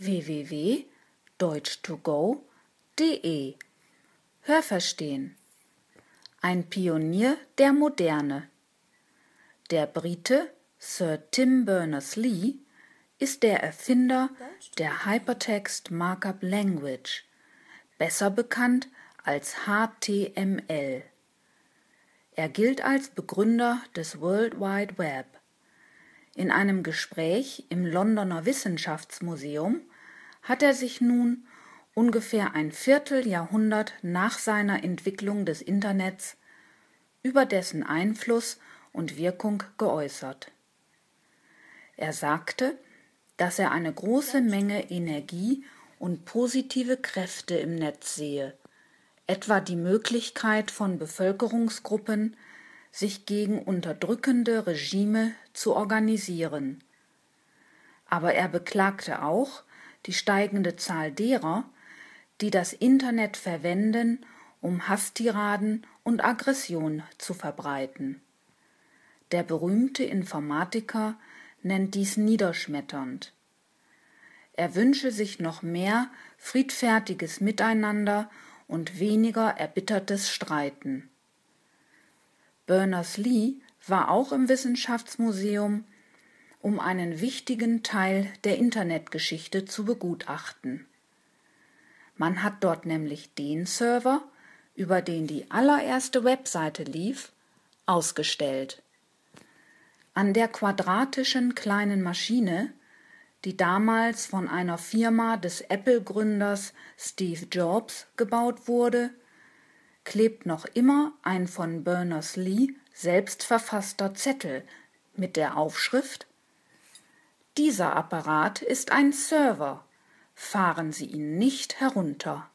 www.deutsch2go.de Hörverstehen. Ein Pionier der Moderne. Der Brite Sir Tim Berners-Lee ist der Erfinder der Hypertext Markup Language, besser bekannt als HTML. Er gilt als Begründer des World Wide Web. In einem Gespräch im Londoner Wissenschaftsmuseum hat er sich nun ungefähr ein Vierteljahrhundert nach seiner Entwicklung des Internets über dessen Einfluss und Wirkung geäußert. Er sagte, dass er eine große Menge Energie und positive Kräfte im Netz sehe, etwa die Möglichkeit von Bevölkerungsgruppen, sich gegen unterdrückende Regime zu organisieren. Aber er beklagte auch die steigende Zahl derer, die das Internet verwenden, um Hasstiraden und Aggression zu verbreiten. Der berühmte Informatiker nennt dies niederschmetternd. Er wünsche sich noch mehr friedfertiges Miteinander und weniger erbittertes Streiten. Berners-Lee war auch im Wissenschaftsmuseum, um einen wichtigen Teil der Internetgeschichte zu begutachten. Man hat dort nämlich den Server, über den die allererste Webseite lief, ausgestellt. An der quadratischen kleinen Maschine, die damals von einer Firma des Apple-Gründers Steve Jobs gebaut wurde, klebt noch immer ein von Berners-Lee selbst verfasster Zettel mit der Aufschrift: Dieser Apparat ist ein Server. Fahren Sie ihn nicht herunter.